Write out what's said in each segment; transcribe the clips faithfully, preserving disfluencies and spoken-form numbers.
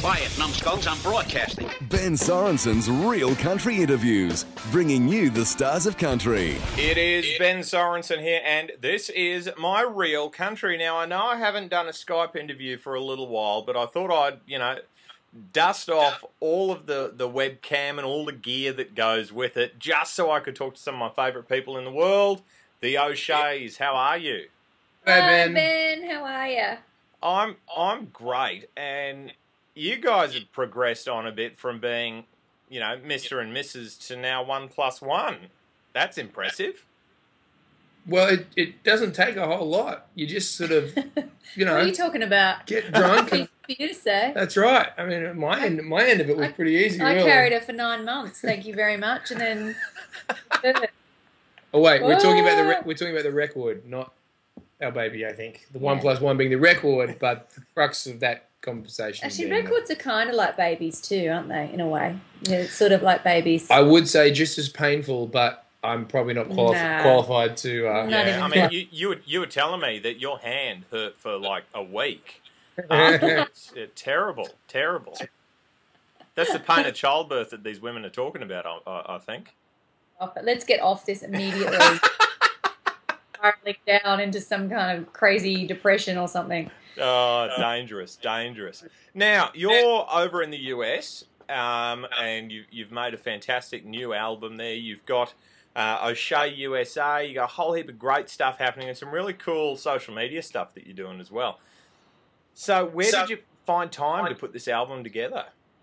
Quiet, numbskulls, I'm broadcasting. Ben Sorensen's Real Country Interviews, bringing you the stars of country. It is Ben Sorensen here, and this is my Real Country. Now, I know I haven't done a Skype interview for a little while, but I thought I'd, you know, dust off all of the, the webcam and all the gear that goes with it, just so I could talk to some of my favourite people in the world, the O'Sheas. How are you? Hey, Ben. Hi, Ben. How are you? I'm I'm great, and you guys have progressed on a bit from being, you know, Mister and Missus to now one plus one. That's impressive. Well, it, it doesn't take a whole lot. You just sort of, you know, What are you talking about? get drunk. And, For you to say. that's right. I mean, my end, my end of it was I- pretty easy. I really. carried her for nine months. Thank you very much. And then, Oh wait, we're talking about the re- What? we're talking about the record, not our baby. I think the one Yeah. plus one being the record, but the crux of that conversation. actually, being records are kind of like babies too, aren't they? In a way, yeah, it's sort of like babies. I would say just as painful, but I'm probably not quali- Nah. qualified to. Uh, Not Yeah, even I close. mean, you, you were you were telling me that your hand hurt for like a week. Afterwards. Yeah, terrible, terrible. That's the pain of childbirth that these women are talking about. I, I, I think. Oh, but let's get off this immediately. Spiraling down into some kind of crazy depression or something. Oh, dangerous, dangerous. Now you're over in the U S, um, and you, you've made a fantastic new album there. You've got uh, O'Shea U S A. You got a whole heap of great stuff happening, and some really cool social media stuff that you're doing as well. So, where So- did you find time to put this album together?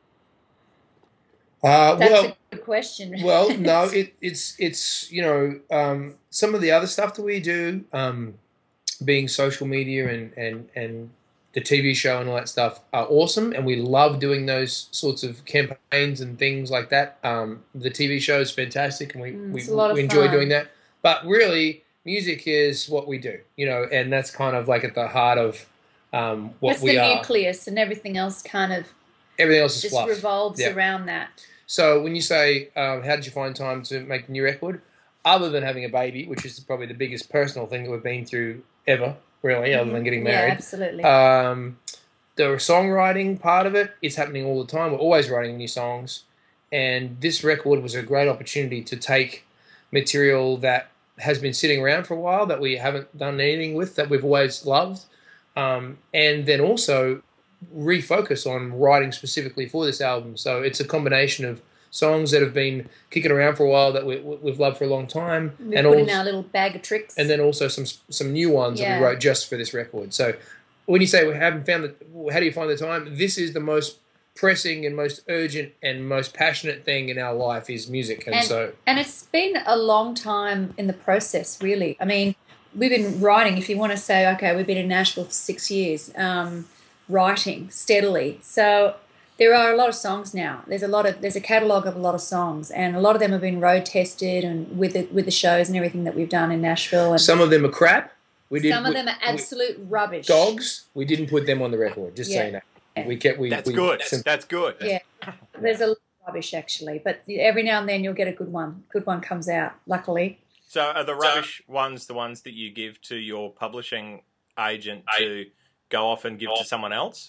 Uh, That's well, a good question. well, no, it, it's it's you know um, some of the other stuff that we do, um, being social media and, and and the T V show and all that stuff are awesome, and we love doing those sorts of campaigns and things like that. Um, the T V show is fantastic, and we Mm, we, it's a lot of we enjoy fun. doing that. But really, music is what we do, you know, and that's kind of like at the heart of um, what That's we the are. nucleus, and everything else kind of Everything else is just fluff. revolves Yeah. around that. So when you say, um, how did you find time to make the new record? Other than having a baby, which is probably the biggest personal thing that we've been through ever, really, other than getting Yeah, married. absolutely. Um, the songwriting part of it is happening all the time. We're always writing new songs. And this record was a great opportunity to take material that has been sitting around for a while, that we haven't done anything with, that we've always loved, um, and then also refocus on writing specifically for this album. So it's a combination of songs that have been kicking around for a while that we, we've loved for a long time, we and put also, in our little bag of tricks. and then also some some new ones that Yeah. we wrote just for this record. So when you say we haven't found the, how do you find the time? This is the most pressing and most urgent and most passionate thing in our life is music, and, and, so and it's been a long time in the process, really. I mean, we've been writing, if you want to say, okay, we've been in Nashville for six years, um, writing steadily. So there are a lot of songs now. There's a lot of there's a catalogue of a lot of songs, and a lot of them have been road tested and with the, with the shows and everything that we've done in Nashville. And some of them are crap. We did, some of we- them are we- absolute rubbish. dogs. We didn't put them on the record. Just Yeah. saying that. We kept we. That's we, good. some- That's good. Yeah, there's a lot of rubbish actually, but every now and then you'll get a good one. Good one comes out, luckily. So are the rubbish ones the ones that you give to your publishing agent to go off and give to someone else?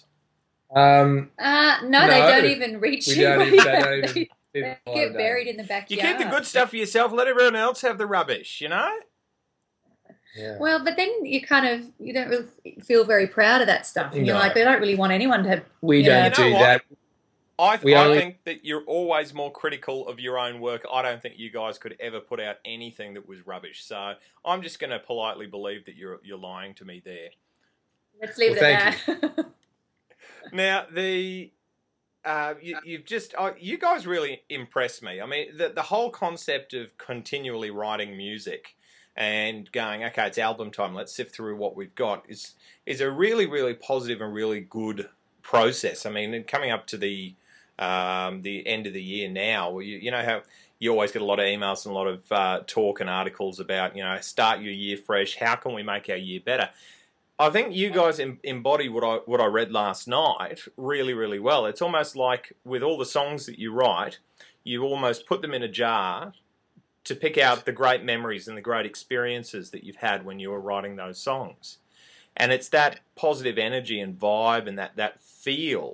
um, Uh, no, they No. don't even reach we you. don't even, they don't even, They even follow get that. buried in the backyard. You keep the good stuff for yourself. Let everyone else have the rubbish. You know. Yeah. Well, but then you kind of you don't really feel very proud of that stuff, and you're No. like, they don't really want anyone to have. we you know- don't You know do what? that. I, We I only- think that you're always more critical of your own work. I don't think you guys could ever put out anything that was rubbish. So I'm just going to politely believe that you're you're lying to me there. Let's leave Well, it at that. Now the uh, you, you've just uh, you guys really impressed me. I mean, the the whole concept of continually writing music and going, okay, it's album time. Let's sift through what we've got is is a really really positive and really good process. I mean, coming up to the um, the end of the year now, you, you know how you always get a lot of emails and a lot of uh, talk and articles about, you know, start your year fresh. How can we make our year better? I think you guys em- embody what I what I read last night really, really well. It's almost like with all the songs that you write, you almost put them in a jar to pick out the great memories and the great experiences that you've had when you were writing those songs. And it's that positive energy and vibe and that, that feel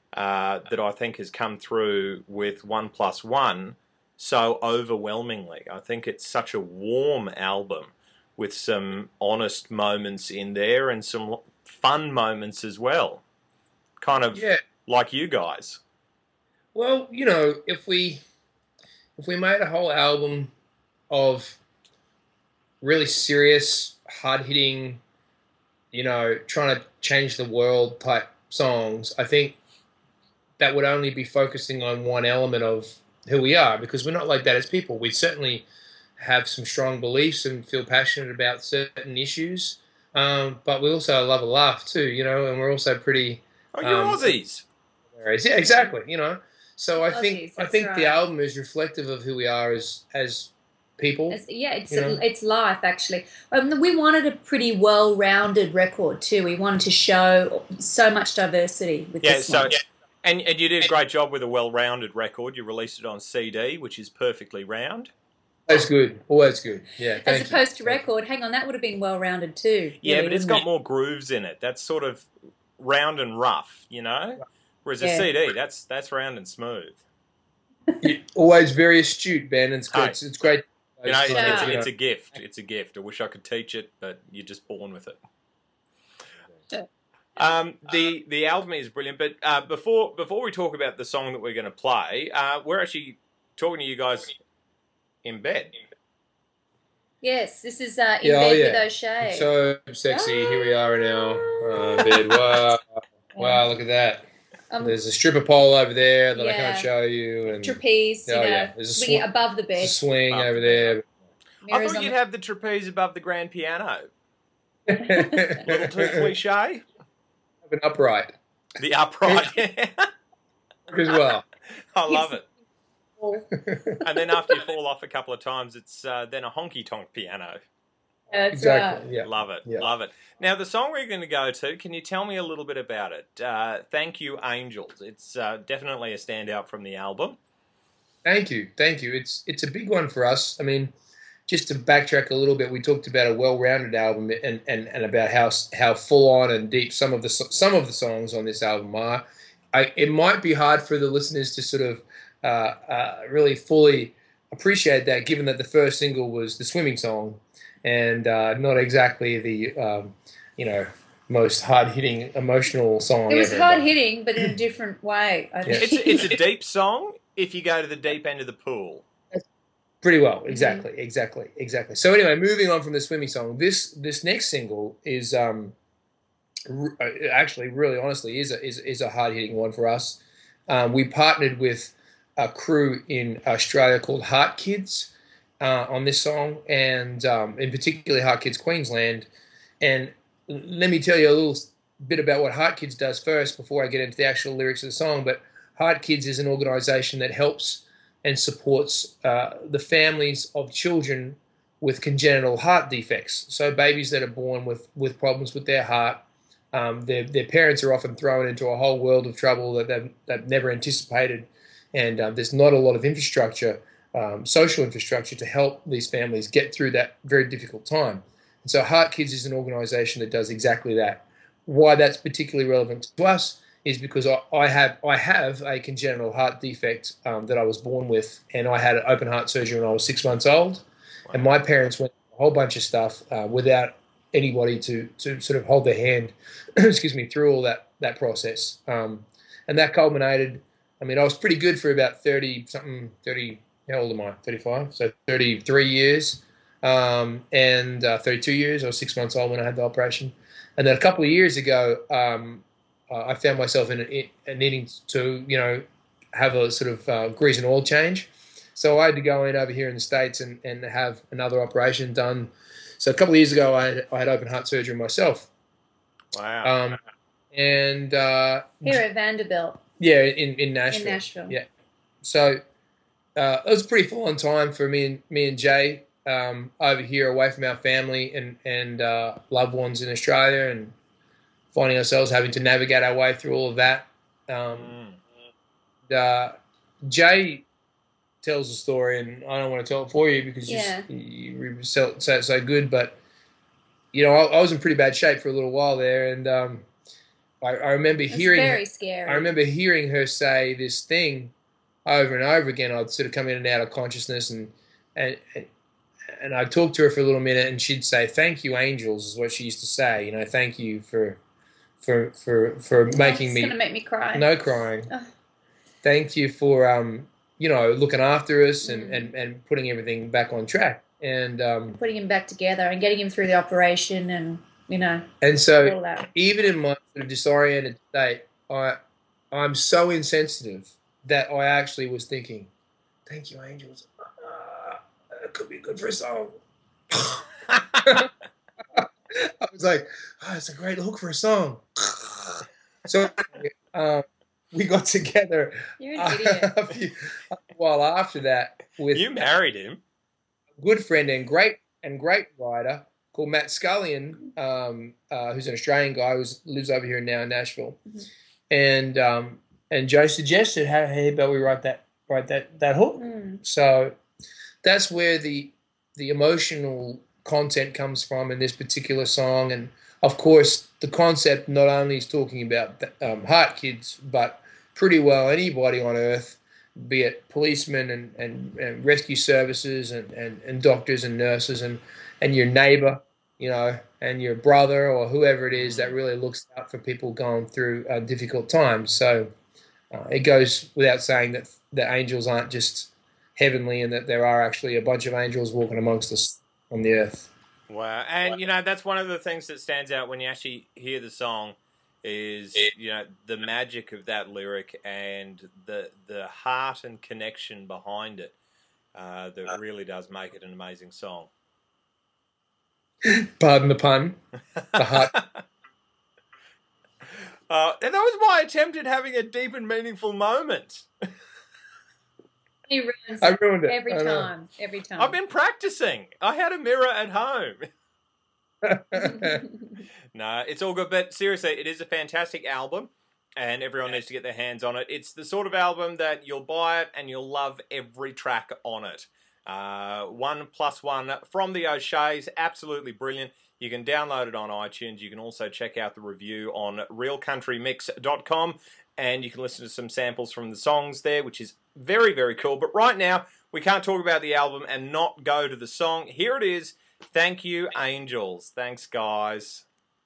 uh, that I think has come through with One Plus One so overwhelmingly. I think it's such a warm album with some honest moments in there and some fun moments as well. Kind of Yeah. like you guys. Well, you know, if we if we made a whole album of really serious, hard-hitting, you know, trying to change the world type songs, I think that would only be focusing on one element of who we are, because we're not like that as people. We certainly have some strong beliefs and feel passionate about certain issues, um, but we also love a laugh too, you know, and we're also pretty... Oh, you're um, Aussies. Yeah, exactly, you know. So I Aussies, think I that's think right. the album is reflective of who we are as as people. It's, yeah, it's You know? it's life actually. Um, we wanted a pretty well-rounded record too. We wanted to show so much diversity with Yeah, this so one. and, and you did a great job with a well-rounded record. You released it on C D, which is perfectly round. Always good, always good. Yeah, As thank you. opposed to record, hang on, that would have been well-rounded too. Yeah, really, but it's wouldn't got more grooves in it. That's sort of round and rough, you know? Whereas a Yeah. C D, that's that's round and smooth. You're always very astute, Ben. It's Hey. good. It's, it's great. You know, it's, Yeah. it's, you know. it's a gift. It's a gift. I wish I could teach it, but you're just born with it. Um, the the album is brilliant, but uh, before before we talk about the song that we're going to play, uh, we're actually talking to you guys in bed. Yes, this is uh, in Yeah, oh, bed yeah. with O'Shea. So sexy. Here we are in our uh, bed. Wow, wow! Look at that. um, There's a stripper pole over there that I Yeah. can't show you, and trapeze, you Oh, know, yeah. There's a swinging sw- above the there's bed. a swing Above over the there. I Mirrors thought on you'd the- have the trapeze above the grand piano. Have Little too cliche. an upright The upright. as well. I love it. Oh, And then after you fall off a couple of times, it's uh, then a honky tonk piano. that's Exactly. right. Yeah. Love it. Yeah. Love it. Now, the song we're going to go to, can you tell me a little bit about it? Uh, Thank You, Angels. It's uh, definitely a standout from the album. Thank you, thank you. It's it's a big one for us. I mean, just to backtrack a little bit, we talked about a well-rounded album and, and, and about how how full on and deep some of the so- some of the songs on this album are. I, it might be hard for the listeners to sort of uh, uh, really fully appreciate that, given that the first single was the swimming song, and uh, not exactly the um, you know most hard-hitting emotional song. It was ever. hard hitting, but in a different way. I think. It's, it's a deep song if you go to the deep end of the pool. Pretty well, Mm-hmm. exactly, exactly, exactly. So anyway, moving on from the swimming song, this this next single is um, r- uh, actually, really, honestly, is a, is is a hard hitting one for us. Um, we partnered with a crew in Australia called Heart Kids uh, on this song, and um, in particular Heart Kids Queensland. And let me tell you a little bit about what Heart Kids does first before I get into the actual lyrics of the song. But Heart Kids is an organisation that helps and supports uh, the families of children with congenital heart defects. So babies that are born with, with problems with their heart, um, their, their parents are often thrown into a whole world of trouble that they've, they've never anticipated. And uh, there's not a lot of infrastructure, um, social infrastructure, to help these families get through that very difficult time. And so Heart Kids is an organisation that does exactly that. Why that's particularly relevant to us is because I, I have I have a congenital heart defect um, that I was born with, and I had an open heart surgery when I was six months old. Wow. And my parents went through a whole bunch of stuff uh, without anybody to to sort of hold their hand, excuse me, through all that that process. Um, and that culminated. I mean, I was pretty good for about thirty something, thirty. How old am I? thirty-five. So thirty-three years, um, and uh, thirty-two years. I was six months old when I had the operation, and then a couple of years ago. Um, Uh, I found myself in, a, in needing to, you know, have a sort of uh, grease and oil change. So I had to go in over here in the States and, and have another operation done. So a couple of years ago, I had, I had open heart surgery myself. Wow. Um, and uh, Here at Vanderbilt yeah, in, in Nashville. in Nashville. Yeah. So uh, it was a pretty full-on time for me and me and Jay um, over here, away from our family and and uh, loved ones in Australia, and finding ourselves having to navigate our way through all of that. Um, Mm. uh, Jay tells the story, and I don't want to tell it for you because Yeah. you, you say it so, so good. But you know, I, I was in pretty bad shape for a little while there, and um, I, I remember It's hearing very scary. I remember hearing her say this thing over and over again. I'd sort of come in and out of consciousness, and and and, and I'd talk to her for a little minute, and she'd say, "Thank you, angels," is what she used to say. You know, thank you for for for for making it's me. It's gonna make me cry. No crying. Ugh. Thank you for um, you know, looking after us and, Mm. and, and putting everything back on track. And um, Putting him back together and getting him through the operation, and you know, and all so that. even in my sort of disoriented state, I I'm so insensitive that I actually was thinking, "Thank you, angels. Uh, that could be good for a song." I was like, "Oh, it's a great hook for a song." So um, we got together You're an idiot. a, few, a while after that with You married him. a good friend and great and great writer called Matt Scullion, um, uh, who's an Australian guy who lives over here now in Nashville, Mhm. and um, and Joe suggested, "How hey, about we write that write that that hook?" Mm. So that's where the the emotional content comes from in this particular song, and of course the concept not only is talking about um, heart kids, but pretty well anybody on earth, be it policemen and, and, and rescue services and, and, and doctors and nurses and, and your neighbor, you know, and your brother or whoever it is that really looks out for people going through uh, difficult times. So uh, it goes without saying that the angels aren't just heavenly, and that there are actually a bunch of angels walking amongst us on the earth. Wow. And, you know, that's one of the things that stands out when you actually hear the song is, you know, the magic of that lyric and the the heart and connection behind it uh, that really does make it an amazing song. Pardon the pun. The heart. uh, and that was my attempt at having a deep and meaningful moment. He ruins I it ruined it. every I know. time. Every time. I've been practicing. I had a mirror at home. No, it's all good. But seriously, it is a fantastic album, and everyone needs to get their hands on it. It's the sort of album that you'll buy it and you'll love every track on it. Uh, one plus one from the O'Sheas, absolutely brilliant. You can download it on iTunes. You can also check out the review on real country mix dot com, and you can listen to some samples from the songs there, which is very, very cool. But right now, we can't talk about the album and not go to the song. Here it is. Thank you, Angels. Thanks, guys.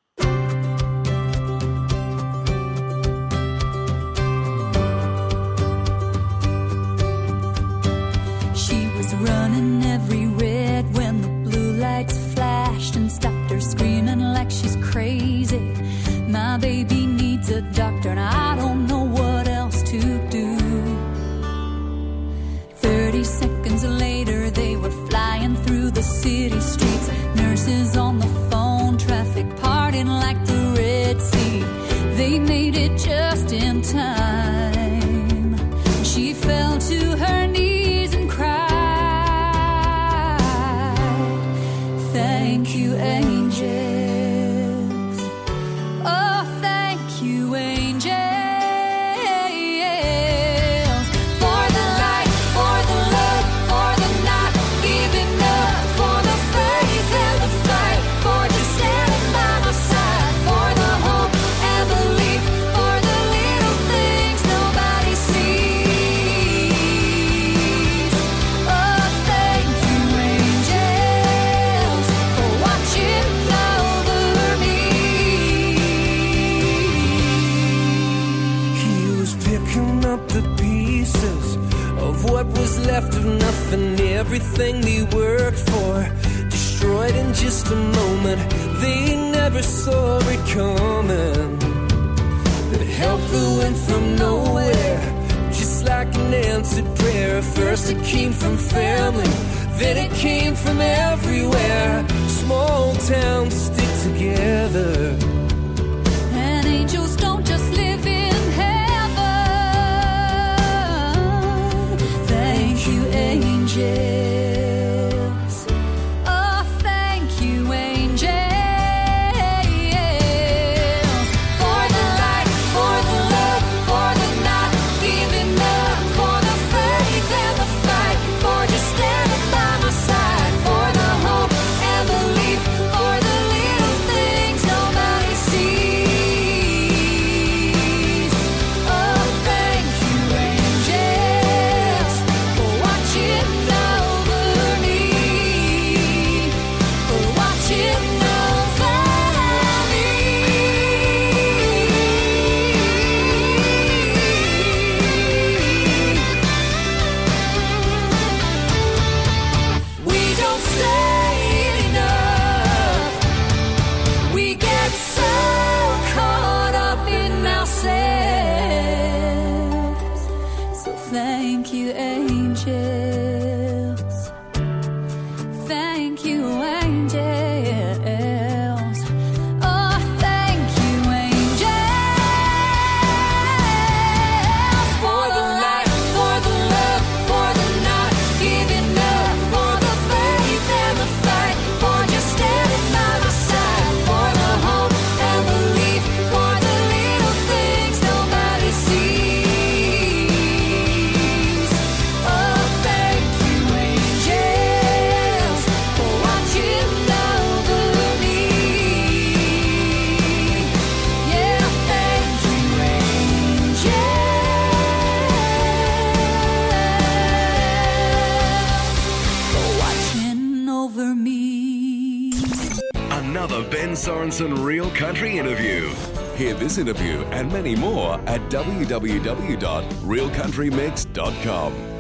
She was running every red when the blue lights flashed and stopped her screaming like she's crazy. My baby needs a doctor and I don't know what else to do. Thirty seconds later they were flying through the city streets. Nurses on the phone, traffic parting like the Red Sea. They made it just in time. She fell to her knees and cried, "Thank you, angels. Oh, thank you, angels. For the light, for the love, for the not giving up, for the faith and the fight, for just standing by my side, for the hope and belief, for the little things nobody sees. Oh, thank you, angels, for watching over me." He was picking up the pieces of what was left of nothing, everything they worked for, destroyed in just a moment. They never saw it coming. That help flew in from nowhere, just like an answered prayer. First it came from family, then it came from everywhere. Small towns stick together. And angels don't just live in heaven. Thank you, angels. Oh, thank you, angels. For the light, for the love, for the not giving up, for the faith and the fight, for just standing by my side, for the hope and belief, for the little things nobody sees. thank you, angels. Thank you, angels. Oh, thank you, angels. For the light, for the love, for the not giving up, for the faith and the fight, for just standing by my side, for the hope and belief, for the little things nobody sees. Oh, thank you, angels, for watching over me. Yeah, thank you, angels, for watching over me. Another Ben Sorensen Real Country interview. Hear this interview and many more at w w w dot real country mix dot com.